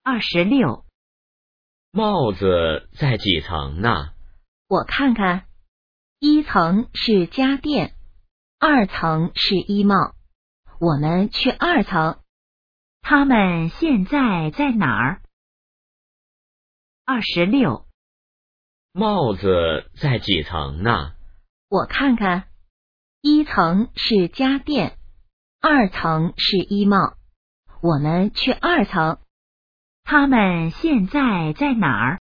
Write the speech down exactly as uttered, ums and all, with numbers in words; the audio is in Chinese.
二十六。 帽子在几层呢？ 我看看，一层是家电，二层是衣帽。我们去二层。他们现在在哪儿？二十六。 帽子在几层呢？ 我看看，一层是家电，二层是衣帽。我们去二层。他们现在在哪儿？